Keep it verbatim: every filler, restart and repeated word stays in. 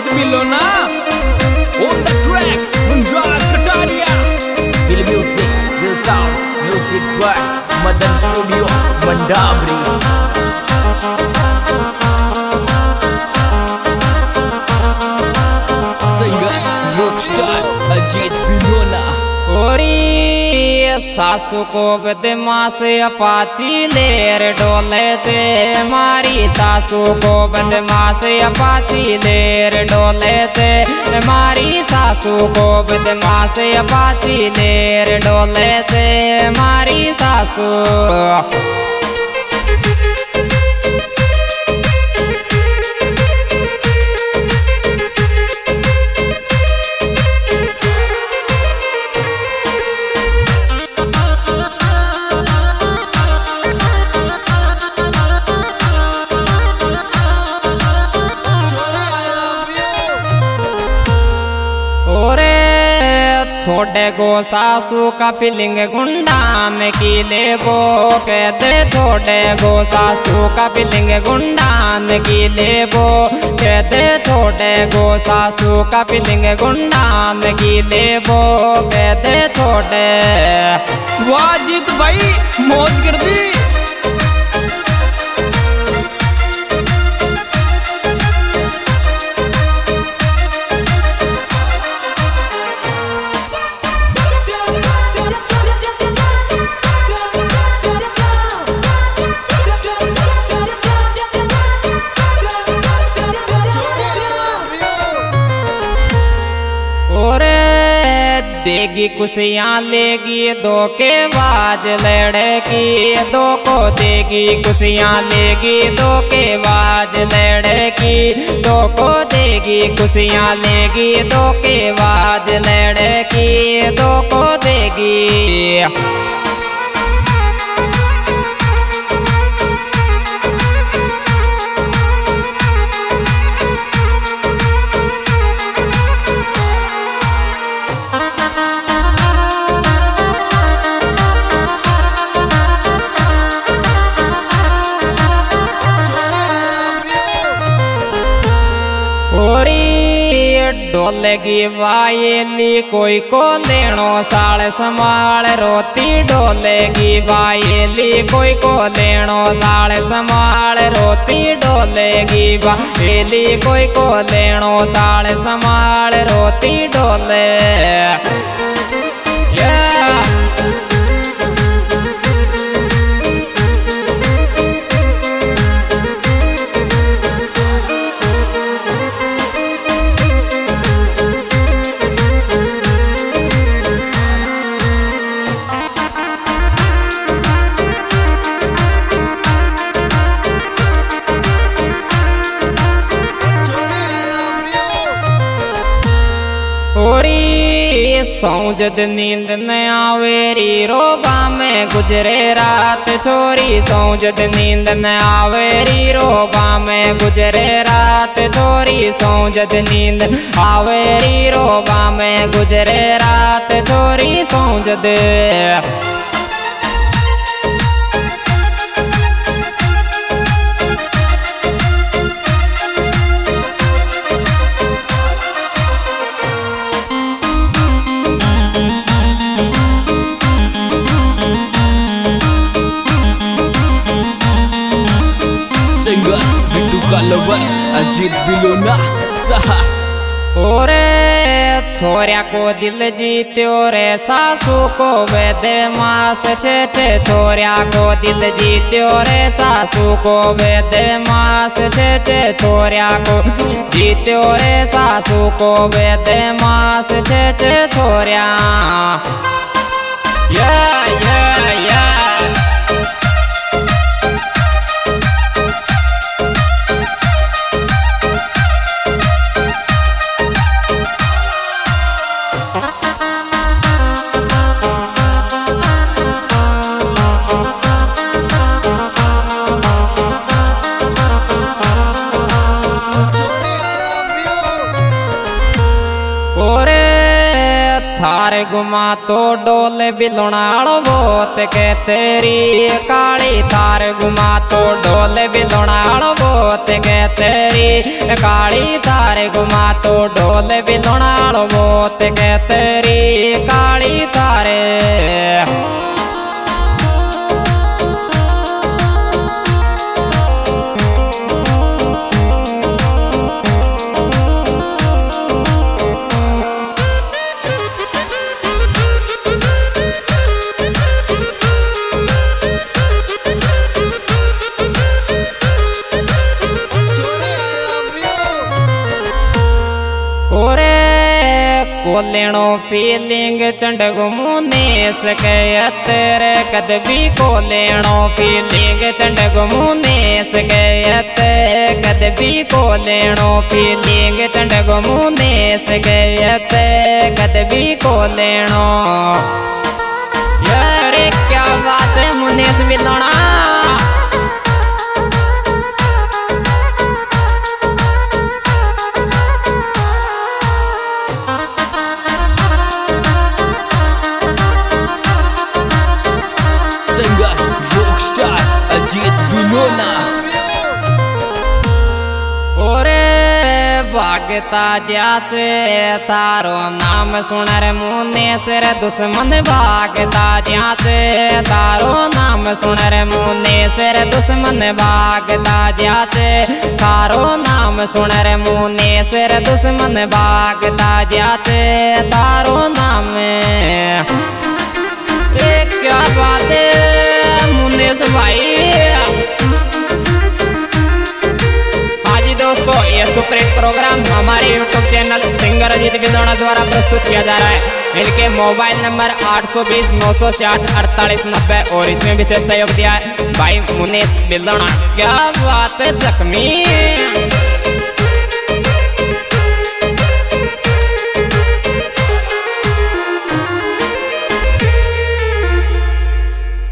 Ajit बिलोना on the track, Munjaz Kataria. Feel music, feel sound, music by Madan Studio, Mandabri. Singer, rockstar, Ajit बिलोना। सासू को बदमाश Apache लेर डोले थे, मारी सासू को बदमाश अपाची लेर डोले थे, मारी सासू को बदमाश अपाची लेर डोले थे, मारी सासू। छोटे गो सासू का फीलिंग गुंडान की ले वो कहते, छोटे गो सासू का फीलिंग गुंडान की ले वो कहते, छोटे गो सासू का फीलिंग गुंडान की ले वो कहते, छोटे। वाह अजीत भाई, मौज कर दी। देगी खुशियाँ लेगी दो के बाज लड़की, दो को देगी खुशियाँ लेगी दो के बाज लड़की, दो को देगी खुशियाँ लेगी दो के बाज लड़की, दो को देगी। डोलेगी वायली कोई को लेनो साल संभाल रोती, डोलेगी वायली कोई को लेनो साल संभाल रोती, डोलेगी वायली कोई को लेनो साल संभाल रोती डोले। सौजद नींद न आवेरी रोबा में गुजरे रात छोरी, सौजद नींद न आवेरी रोबा में गुजरे रात छोरी, सौजद नींद आवेरी रोबा में गुजरे रात छोरी, सौजद। अजीत बिलोना सहा। ओरे छोरिया को दिल जीत्यो रे सासू को वेदे मास छे छे, छोरिया को दिल जीत्यो रे सासू को वेदे मास छे छे, छोरिया को जीत्यो रे सासू को वेदे मास छे छे, छोरिया। या या या गुमा तो डोल बिलोनाल बोत के तेरी काली तार गुमा तो डोल बिलोनाल बोत के तेरी काली तार गुमा तो डोल बिलोनाल बोत के तेरी काली तारे को लेनो फीलिंग चंडग मुने सके तेरे कदबी को लेनो फीलिंग चंडग मुने सके कदबी को लेनो फीलिंग चंडग मुने सके कदबी को लेनो यार क्या बात है मुनेस बिलोना भागता जाचे तारो नाम सुनर मुने सिर दुश्मन भागता जाचे तारो नाम सुनर मुने सिर दुश्मन भागता जाचे तारो नाम सुनर मुने सिर दुश्मन भागता जाचे तारो नाम एक क्या बात है मुने से भाई दोस्तों ये सुपरहिट प्रोग्राम हमारे YouTube channel singer Ajit Bilona द्वारा प्रस्तुत किया जा रहा है। इनके मोबाइल नंबर आठ सौ बीस नौ सौ साठ अड़तालीस नब्बे और इसमें विशेष सहयोग दिया है भाई मुनेश बिलोना। क्या बात है जख्मी।